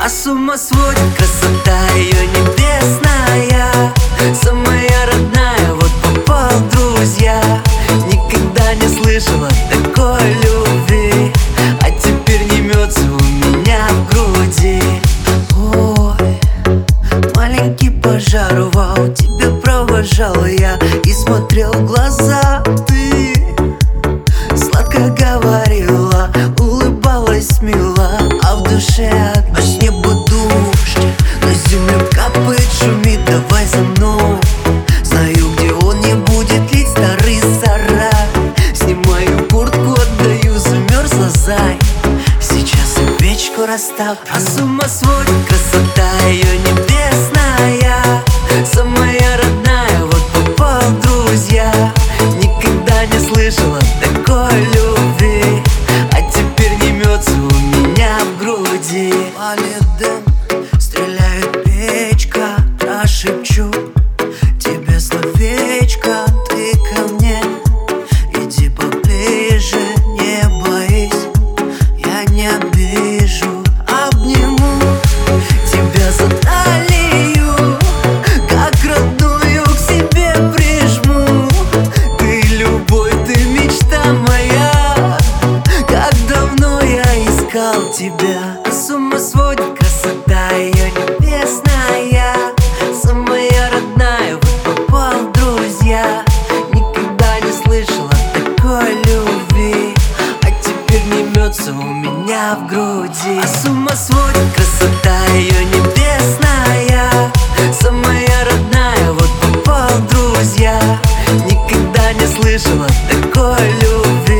А с ума сводит красота ее небесная, самая родная, вот попал в друзья. Никогда не слышала такой любви, а теперь не мется у меня в груди. Ой, маленький пожар, вау, тебя провожал я и смотрел в глаза. Ты сладко говорила, улыбалась мило, а в душе одна. С неба дождь, на землю капает, шумит, давай за мной. Знаю, где он не будет лить старый сарай. Снимаю куртку, отдаю, замерзла зай. Сейчас и печку расставь. А с ума сводит красота ее небесная, самая родная, вот попал в друзья. Никогда не слышала такой любви, а теперь не мется у меня в груди. Палит дым, стреляет печка, прошепчу тебе словечко. Ты ко мне иди поближе, не боись, я не обижу. Обниму тебя за талию, как родную к себе прижму. Ты любовь, ты мечта моя, как давно я искал тебя. А с ума сводит красота ее небесная, самая родная, вот попал в друзья. Никогда не слышала такой любви, а теперь не мется у меня в груди. А с ума сводит красота ее небесная, самая родная, вот попал в друзья. Никогда не слышала такой любви,